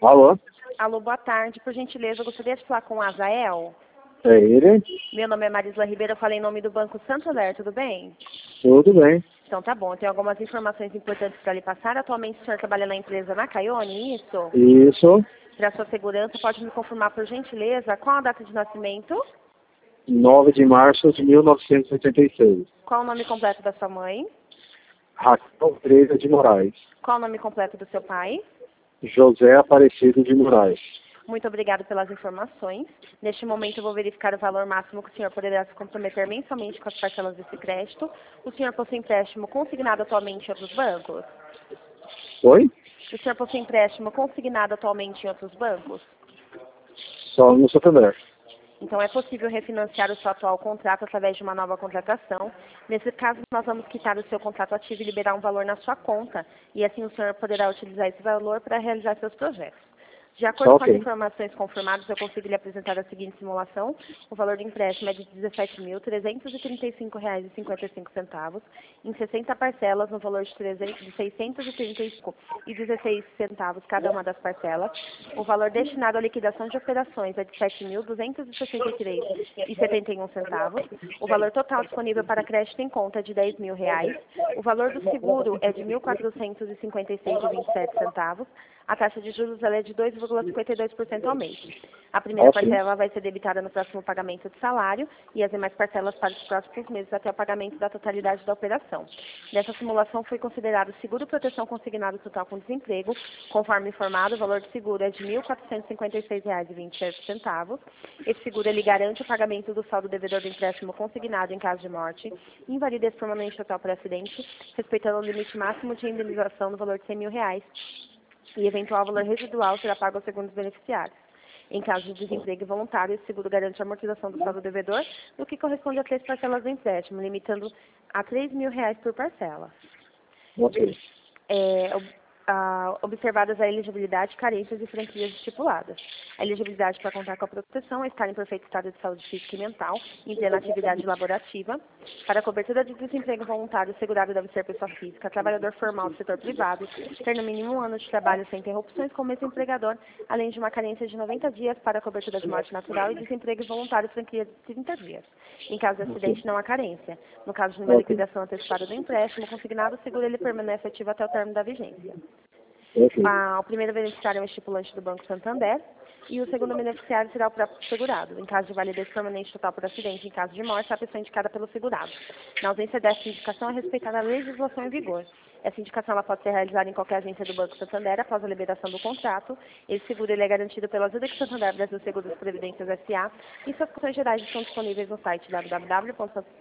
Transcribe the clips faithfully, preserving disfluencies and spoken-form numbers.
Alô? Alô, boa tarde. Por gentileza, eu gostaria de falar com o Azael. É ele? Meu nome é Marisla Ribeiro, eu falei em nome do Banco Santander, tudo bem? Tudo bem. Então tá bom, eu tenho algumas informações importantes para lhe passar. Atualmente o senhor trabalha na empresa Nakayone, isso? Isso. Para sua segurança, pode me confirmar por gentileza qual a data de nascimento? nove de março de mil novecentos e oitenta e seis. Qual o nome completo da sua mãe? Raquel Pereira de Moraes. Qual o nome completo do seu pai? José Aparecido de Moraes. Muito obrigado pelas informações. Neste momento eu vou verificar o valor máximo que o senhor poderá se comprometer mensalmente com as parcelas desse crédito. O senhor possui empréstimo consignado atualmente em outros bancos? Oi? O senhor possui empréstimo consignado atualmente em outros bancos? Só no Santander. Então é possível refinanciar o seu atual contrato através de uma nova contratação. Nesse caso, nós vamos quitar o seu contrato ativo e liberar um valor na sua conta. E assim o senhor poderá utilizar esse valor para realizar seus projetos. De acordo Tá com as ok. informações confirmadas, eu consigo lhe apresentar a seguinte simulação. O valor do empréstimo é de dezessete mil trezentos e trinta e cinco reais e cinquenta e cinco centavos, em sessenta parcelas, no valor de, trezentos, de seiscentos e trinta e cinco reais e dezesseis centavos cada uma das parcelas. O valor destinado à liquidação de operações é de sete mil duzentos e sessenta e três reais e setenta e um centavos. O valor total disponível para crédito em conta é de dez mil reais. O valor do seguro é de mil quatrocentos e cinquenta e seis reais e vinte e sete centavos. A taxa de juros ela é de dois vírgula cinquenta e dois por cento ao mês. A primeira Ok. parcela vai ser debitada no próximo pagamento de salário e as demais parcelas para os próximos meses até o pagamento da totalidade da operação. Nessa simulação foi considerado seguro proteção consignado total com desemprego. Conforme informado, o valor do seguro é de mil quatrocentos e cinquenta e seis reais e vinte e sete centavos. Esse seguro ele garante o pagamento do saldo devedor do empréstimo consignado em caso de morte, invalidez permanente total por acidente, respeitando o limite máximo de indenização no valor de cem mil reais. E eventual valor residual será pago aos segundos beneficiários. Em caso de desemprego voluntário, esse seguro garante a amortização do saldo devedor, o que corresponde a três parcelas do empréstimo, limitando a três mil reais por parcela. Ok. É, ob- ah, observadas a elegibilidade, carências e franquias estipuladas. A elegibilidade para contar com a proteção é estar em perfeito estado de saúde física e mental, em plena atividade laborativa. Para a cobertura de desemprego voluntário, o segurado deve ser pessoa física, trabalhador formal do setor privado, ter no mínimo um ano de trabalho sem interrupções com o mesmo empregador, além de uma carência de noventa dias para a cobertura de morte natural e desemprego voluntário franquia de trinta dias. Em caso de acidente, não há carência. No caso de uma Ok. liquidação antecipada do empréstimo consignado, o seguro ele permanece ativo até o término da vigência. Ok. Ah, o primeiro beneficiário é o estipulante do Banco Santander e o segundo beneficiário será o próprio segurado. Em caso de validez permanente total por acidente, em caso de morte, a pessoa indicada pelo segurado. Na ausência dessa indicação, é respeitada a legislação em vigor. Essa indicação ela pode ser realizada em qualquer agência do Banco Santander após a liberação do contrato. Esse seguro ele é garantido pela Zurich Santander Brasil Seguros Previdências S A e suas condições gerais estão disponíveis no site w w w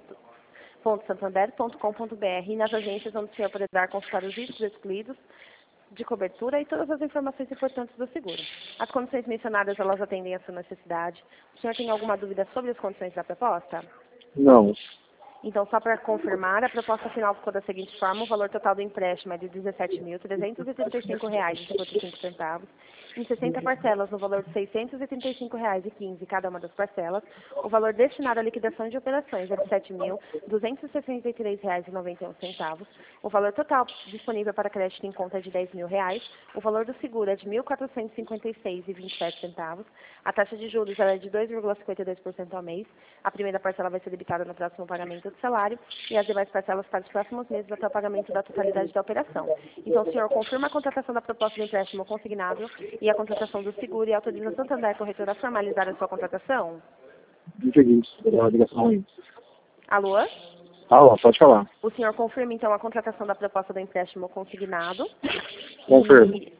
ponto santander ponto com ponto b r e nas agências onde o senhor poderá consultar os riscos excluídos de cobertura e todas as informações importantes do seguro. As condições mencionadas, elas atendem à sua necessidade. O senhor tem alguma dúvida sobre as condições da proposta? Não. Então, só para confirmar, a proposta final ficou da seguinte forma: o valor total do empréstimo é de dezessete mil trezentos e trinta e cinco reais e cinquenta e cinco centavos, em sessenta parcelas no valor de seiscentos e trinta e cinco reais e quinze cada uma das parcelas. O valor destinado à liquidação de operações é de sete mil duzentos e sessenta e três reais e noventa e um centavos. O valor total disponível para crédito em conta é de dez mil reais. O valor do seguro é de mil quatrocentos e cinquenta e seis reais e vinte e sete centavos. A taxa de juros ela é de dois vírgula cinquenta e dois por cento ao mês. A primeira parcela vai ser debitada no próximo pagamento do salário e as demais parcelas para os próximos meses até o pagamento da totalidade da operação. Então, o senhor confirma a contratação da proposta de empréstimo consignado e a contratação do seguro e autoriza a Santander Corretora a formalizar a sua contratação? Entendi. A ligação aí. Alô? Alô, pode falar. O senhor confirma, então, a contratação da proposta do empréstimo consignado Confirmo. e,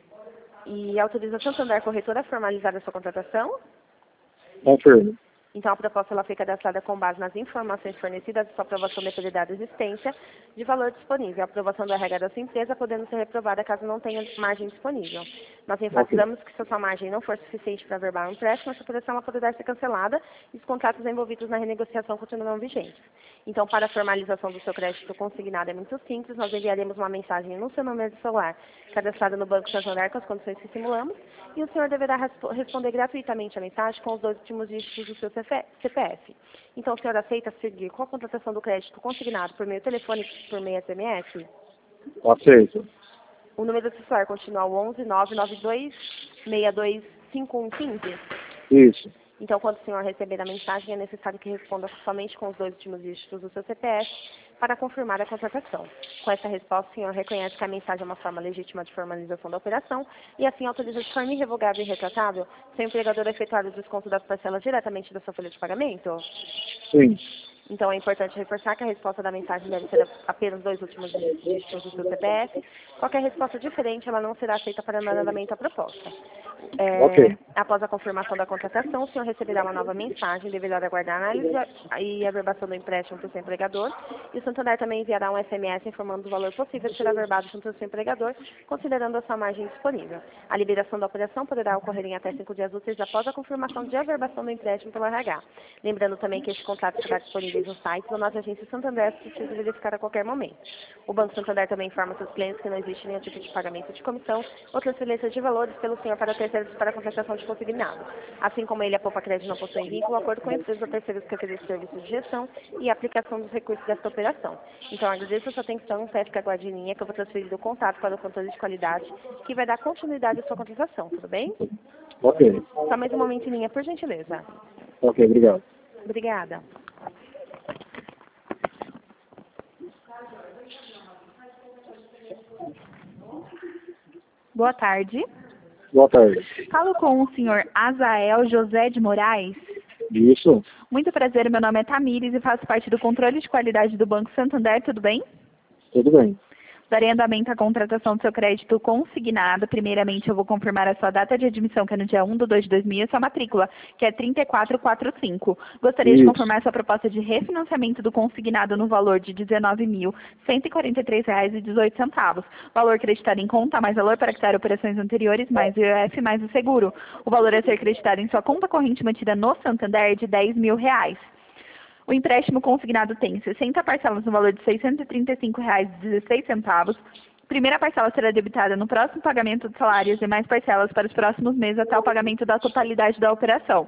e autoriza a Santander Corretora a formalizar a sua contratação? Confirmo. Então, a proposta ela foi cadastrada com base nas informações fornecidas e sua aprovação dependerá da existência de valor disponível. A aprovação da regra da sua empresa podendo ser reprovada caso não tenha margem disponível. Nós enfatizamos que se a sua margem não for suficiente para averbar um empréstimo, essa operação ela poderá ser cancelada e os contratos envolvidos na renegociação continuarão vigentes. Então, para a formalização do seu crédito consignado é muito simples, nós enviaremos uma mensagem no seu número de celular cadastrado no Banco Santander com as condições que simulamos e o senhor deverá respo responder gratuitamente a mensagem com os dois últimos dígitos do seu C P F. Então, o senhor aceita seguir com a contratação do crédito consignado por meio telefônico por meio S M S? Aceito. O número do celular continua o onze nove nove dois seis dois cinco um um cinco? Isso. Então, quando o senhor receber a mensagem, é necessário que responda somente com os dois últimos dígitos do seu C P F para confirmar a contratação. Com essa resposta, o senhor reconhece que a mensagem é uma forma legítima de formalização da operação e assim autoriza de forma irrevogável e retratável seu empregador a efetuar o desconto das parcelas diretamente da sua folha de pagamento? Sim. Então, é importante reforçar que a resposta da mensagem deve ser apenas dois últimos dígitos do seu C P F. Qualquer resposta diferente, ela não será aceita para mandamento à proposta. É, Ok. após a confirmação da contratação, o senhor receberá uma nova mensagem, deverá aguardar a análise e averbação do empréstimo para o seu empregador. E o Santander também enviará um S M S informando do valor possível de ser averbado junto ao seu empregador, considerando a sua margem disponível. A liberação da operação poderá ocorrer em até cinco dias úteis após a confirmação de averbação do empréstimo pelo R H. Lembrando também que este contrato estará disponível no site ou nas agências Santander, se precisa verificar a qualquer momento. O Banco Santander também informa seus clientes que não existe nenhum tipo de pagamento de comissão ou transferência de valores pelo senhor para terceiros para a contratação de consignado. Assim como ele, a Poupa Crédito não possui vínculo, acordo com empresas ou terceiros que oferecem serviços de gestão e aplicação dos recursos desta operação. Então, agradeço a sua atenção, peço que aguarde em linha, que eu vou transferir o contato para o controle de qualidade, que vai dar continuidade à sua contratação, tudo bem? Ok. Só mais um momento em linha, por gentileza. Ok, obrigado. Obrigada. Boa tarde. Boa tarde. Falo com o senhor Azael José de Moraes. Isso. Muito prazer, meu nome é Tamires e faço parte do controle de qualidade do Banco Santander, tudo bem? Tudo bem. Darei andamento à contratação do seu crédito consignado. Primeiramente, eu vou confirmar a sua data de admissão, que é no dia um de dois de dois mil, e a sua matrícula, que é trinta e quatro quarenta e cinco. Gostaria Isso. de confirmar sua proposta de refinanciamento do consignado no valor de dezenove mil cento e quarenta e três reais e dezoito centavos. Valor creditado em conta, mais valor para quitar operações anteriores, mais o I O F, mais o seguro. O valor a ser creditado em sua conta corrente mantida no Santander é de dez mil reais. O empréstimo consignado tem sessenta parcelas no valor de seiscentos e trinta e cinco reais e dezesseis centavos. Primeira parcela será debitada no próximo pagamento de salários e mais parcelas para os próximos meses até o pagamento da totalidade da operação.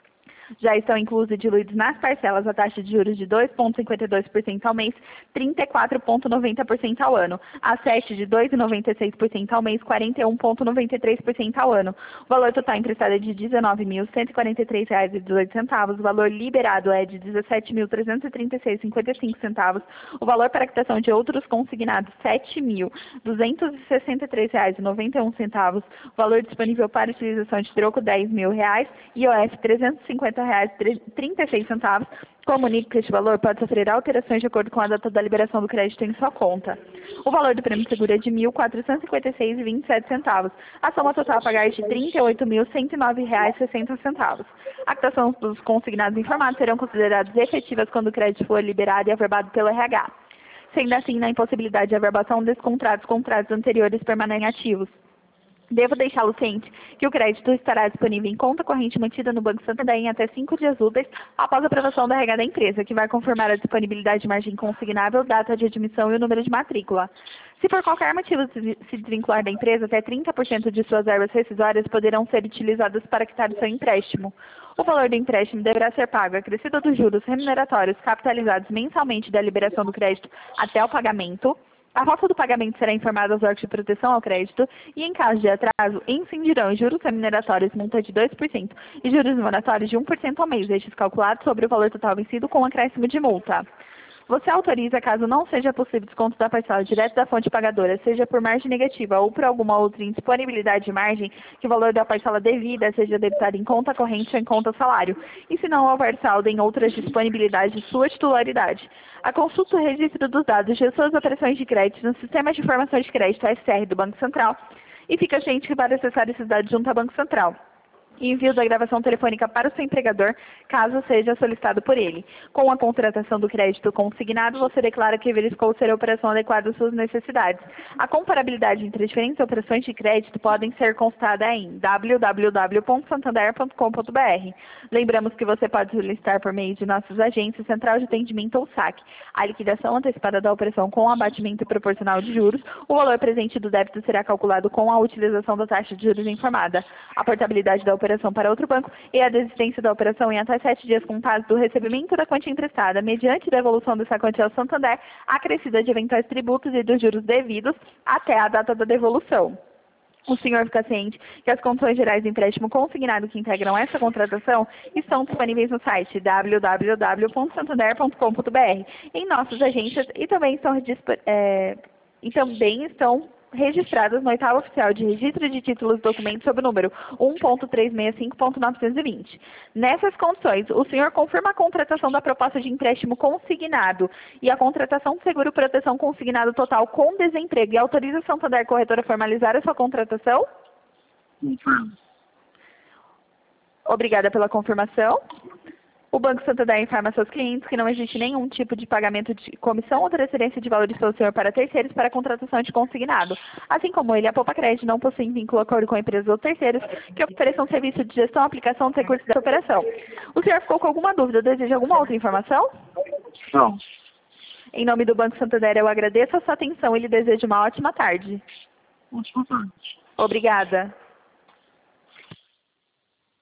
Já estão inclusos e diluídos nas parcelas a taxa de juros de dois vírgula cinquenta e dois por cento ao mês, trinta e quatro vírgula noventa por cento ao ano, a sete de dois vírgula noventa e seis por cento ao mês, quarenta e um vírgula noventa e três por cento ao ano. O valor total emprestado é de dezenove mil cento e quarenta e três reais e dezoito centavos, o valor liberado é de dezessete mil trezentos e trinta e seis reais e cinquenta e cinco centavos, o valor para quitação de outros consignados sete mil duzentos e sessenta e três reais e noventa e um centavos, o valor disponível para utilização de troco dez mil reais, I O F trezentos e cinquenta reais e trinta e seis centavos. Comunique que este valor pode sofrer alterações de acordo com a data da liberação do crédito em sua conta. O valor do prêmio seguro é de mil quatrocentos e cinquenta e seis reais e vinte e sete centavos. A soma total a pagar é de trinta e oito mil cento e nove reais e sessenta centavos. A quitação dos consignados informados serão consideradas efetivas quando o crédito for liberado e averbado pelo R H. Sendo assim, na impossibilidade de averbação desses contratos, contratos anteriores permanecem ativos. Devo deixá-lo ciente que o crédito estará disponível em conta corrente mantida no Banco Santander em até cinco dias úteis após a aprovação da R H da empresa, que vai confirmar a disponibilidade de margem consignável, data de admissão e o número de matrícula. Se por qualquer motivo se desvincular da empresa, até trinta por cento de suas verbas rescisórias poderão ser utilizadas para quitar o seu empréstimo. O valor do empréstimo deverá ser pago acrescido dos juros remuneratórios capitalizados mensalmente da liberação do crédito até o pagamento. A falta do pagamento será informada aos órgãos de proteção ao crédito e, em caso de atraso, incidirão juros remuneratórios multa de dois por cento e juros moratórios de um por cento ao mês, estes calculados sobre o valor total vencido com acréscimo de multa. Você autoriza, caso não seja possível desconto da parcela direto da fonte pagadora, seja por margem negativa ou por alguma outra indisponibilidade de margem, que o valor da parcela devida seja debitado em conta corrente ou em conta salário, e se não houver saldo em outras disponibilidades de sua titularidade. A consulta do registro dos dados de suas operações de crédito no Sistema de Informação de Crédito S R do Banco Central e fica ciente que para acessar esses dados junto ao Banco Central. Envio da gravação telefônica para o seu empregador, caso seja solicitado por ele. Com a contratação do crédito consignado, você declara que verificou ser a operação adequada às suas necessidades. A comparabilidade entre diferentes operações de crédito podem ser consultada em w w w ponto santander ponto com ponto b r. Lembramos que você pode solicitar por meio de nossas agências, Central de Atendimento ou S A C, a liquidação antecipada da operação com abatimento proporcional de juros. O valor presente do débito será calculado com a utilização da taxa de juros informada. A portabilidade da operação operação para outro banco e a desistência da operação em até sete dias contados do recebimento da quantia emprestada, mediante devolução dessa quantia ao Santander, acrescida de eventuais tributos e dos juros devidos até a data da devolução. O senhor fica ciente que as condições gerais do empréstimo consignado que integram essa contratação estão disponíveis no site w w w ponto santander ponto com ponto b r, em nossas agências e também estão, é, e também estão registradas no oitavo oficial de registro de títulos e documentos sob o número um ponto trezentos e sessenta e cinco ponto novecentos e vinte. Nessas condições, o senhor confirma a contratação da proposta de empréstimo consignado e a contratação de seguro proteção consignado total com desemprego e autoriza a Santander Corretora a formalizar a sua contratação? Confirmo. Obrigada pela confirmação. O Banco Santander informa a seus clientes que não existe nenhum tipo de pagamento de comissão ou transferência de valores pelo senhor para terceiros para a contratação de consignado. Assim como ele, a Poupa Crédito não possui vínculo acordo com empresas ou terceiros que ofereçam serviço de gestão e aplicação dos recursos dessa operação. O senhor ficou com alguma dúvida? Deseja alguma outra informação? Não. Em nome do Banco Santander, eu agradeço a sua atenção e lhe desejo uma ótima tarde. Ótima tarde. Obrigada.